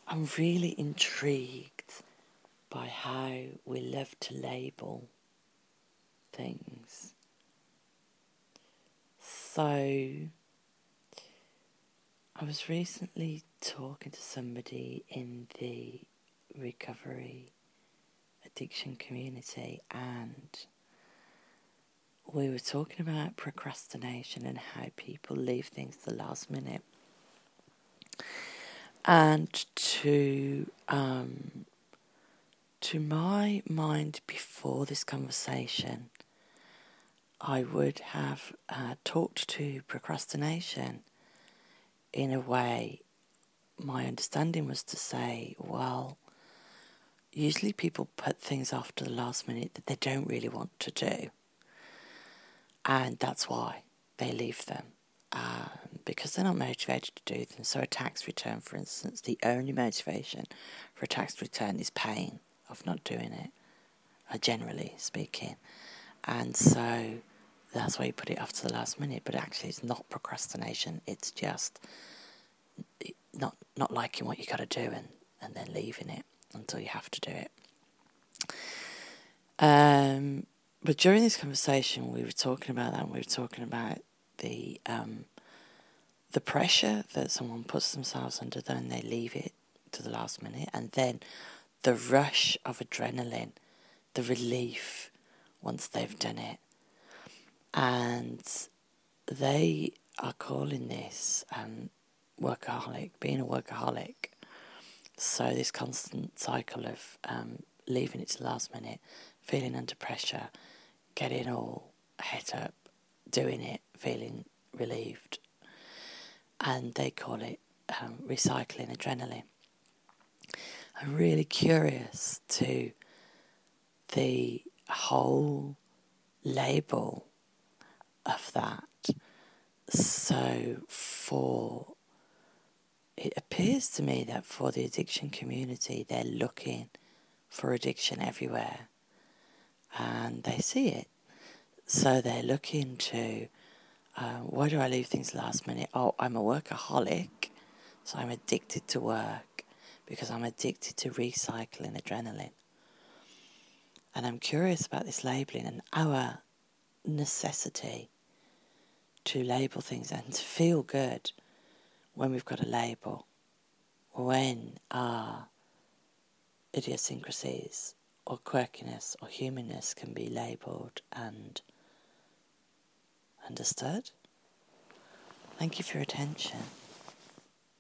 I'm really intrigued by how we love to label things. So, I was recently talking to somebody in the recovery addiction community, and we were talking about procrastination and how people leave things to the last minute. And to my mind, before this conversation, I would have talked to procrastination in a way. My understanding was to say, well, usually people put things off to the last minute that they don't really want to do, and that's why they leave them, because they're not motivated to do them. So a tax return, for instance, the only motivation for a tax return is pain of not doing it, generally speaking. And so that's why you put it off to the last minute. But actually it's not procrastination, it's just not liking what you got to do and then leaving it until you have to do it. But during this conversation we were talking about that, and we were talking about the pressure that someone puts themselves under when they leave it to the last minute, and then the rush of adrenaline, the relief once they've done it. And they are calling this workaholic, being a workaholic. So this constant cycle of leaving it to the last minute, feeling under pressure, getting all het up, doing it, feeling relieved. And they call it recycling adrenaline. I'm really curious to the whole label of that. So it appears to me that for the addiction community, they're looking for addiction everywhere, and they see it. So they're looking to, why do I leave things last minute? Oh, I'm a workaholic, so I'm addicted to work because I'm addicted to recycling adrenaline. And I'm curious about this labelling and our necessity to label things and to feel good when we've got a label, when our idiosyncrasies or quirkiness or humanness can be labelled and understood. Thank you for your attention.